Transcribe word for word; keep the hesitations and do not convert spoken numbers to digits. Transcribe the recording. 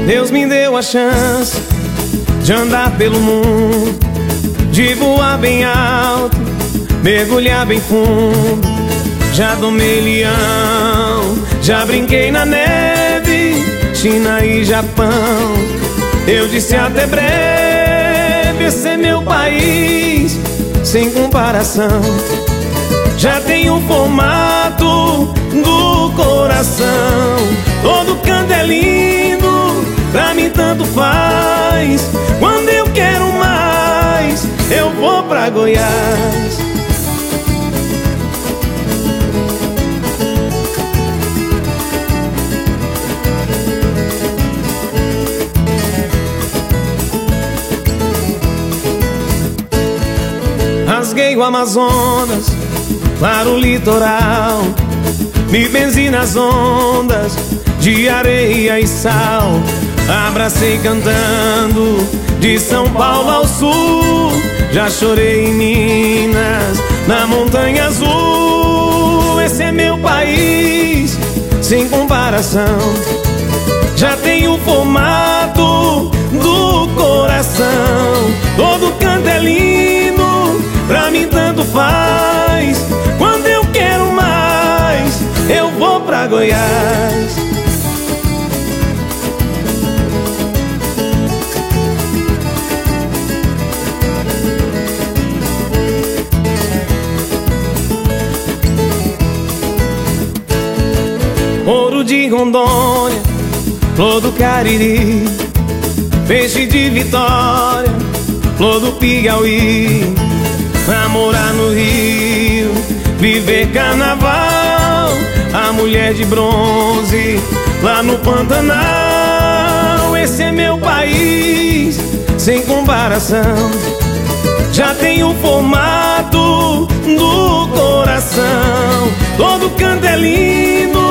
Deus me deu a chance de andar pelo mundo, de voar bem alto, mergulhar bem fundo. Já domei leão, já brinquei na neve, China e Japão. Eu disse até breve, esse é meu país, sem comparação. Já tem o formato do coração. Todo canto é lindo, pra mim tanto faz. Quando eu quero mais, eu vou pra Goiás. Rasguei o Amazonas para o litoral, me benzi nas ondas de areia e sal. Abracei cantando de São Paulo ao sul. Já chorei em Minas, na Montanha Azul. Esse é meu país, sem comparação. Já tem o formato do coração. Todo canto é lindo, pra mim tanto faz. Quando eu quero mais, eu vou pra Goiás. Ouro de Rondônia, flor do Cariri, peixe de Vitória, flor do Piauí. Namorar no Rio, viver carnaval, a mulher de bronze lá no Pantanal. Esse é meu país, sem comparação. Já tem o formato do coração. Todo canto é lindo,